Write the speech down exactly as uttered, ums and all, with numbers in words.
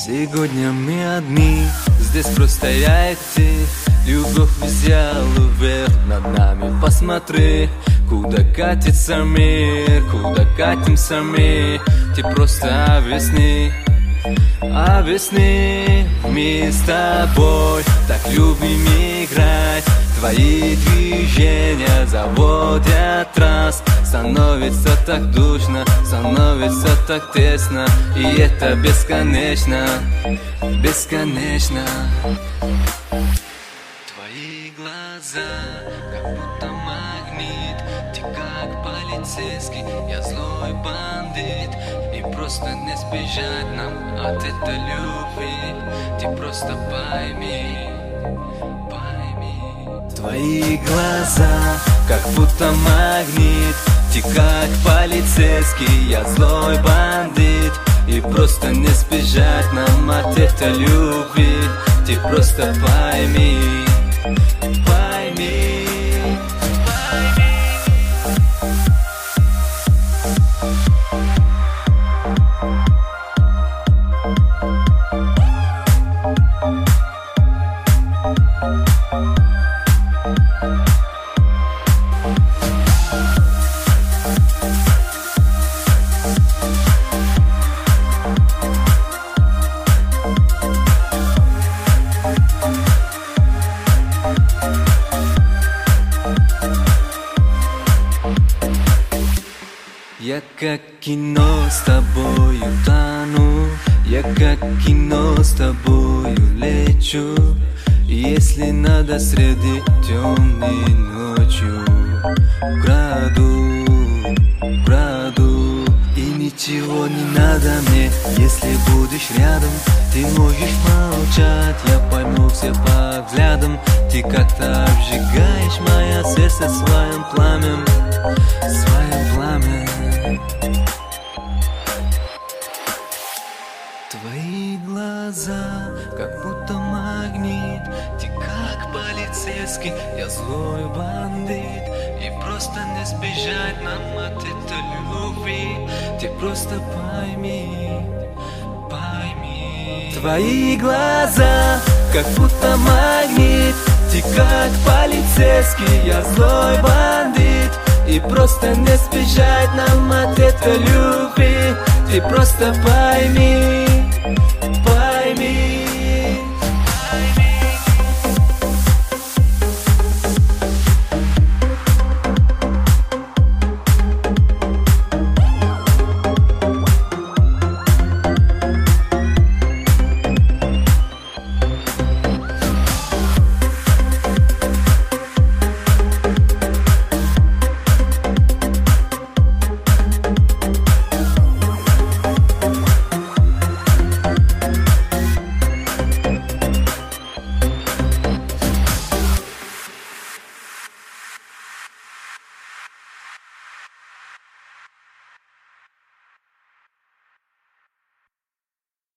Сегодня мы одни, здесь просто я и ты. Любовь взяла вверх над нами, посмотри, куда катится мир, куда катимся мы. Ты просто объясни, объясни. Мы с тобой так любим играть. Твои движения заводят раз. Становится так душно, становится так тесно. И это бесконечно, бесконечно. Твои глаза, как будто магнит. Ты как полицейский, я злой бандит. И просто не сбежать нам от этой любви. Ты просто пойми, пойми. Твои глаза, как будто магнит. Ты как полицейский, я злой бандит. И просто не сбежать нам от этой любви. Ты просто пойми, пойми. Я как кино с тобою тону, я как кино с тобою лечу. Если надо среди темной ночью, краду, краду. И ничего не надо мне, если будешь рядом. Ты можешь молчать, я пойму все по взглядам. Ты как-то обжигаешь мое сердце своим пламенем, своим пламенем. Твои глаза, как будто магнит. Ты как полицейский, я злой бандит. И просто не сбежать нам от этой любви. Ты просто пойми, пойми. Твои глаза, как будто магнит. Ты как полицейский, я злой бандит. И просто не сбежать нам от этой любви. Ты просто пойми.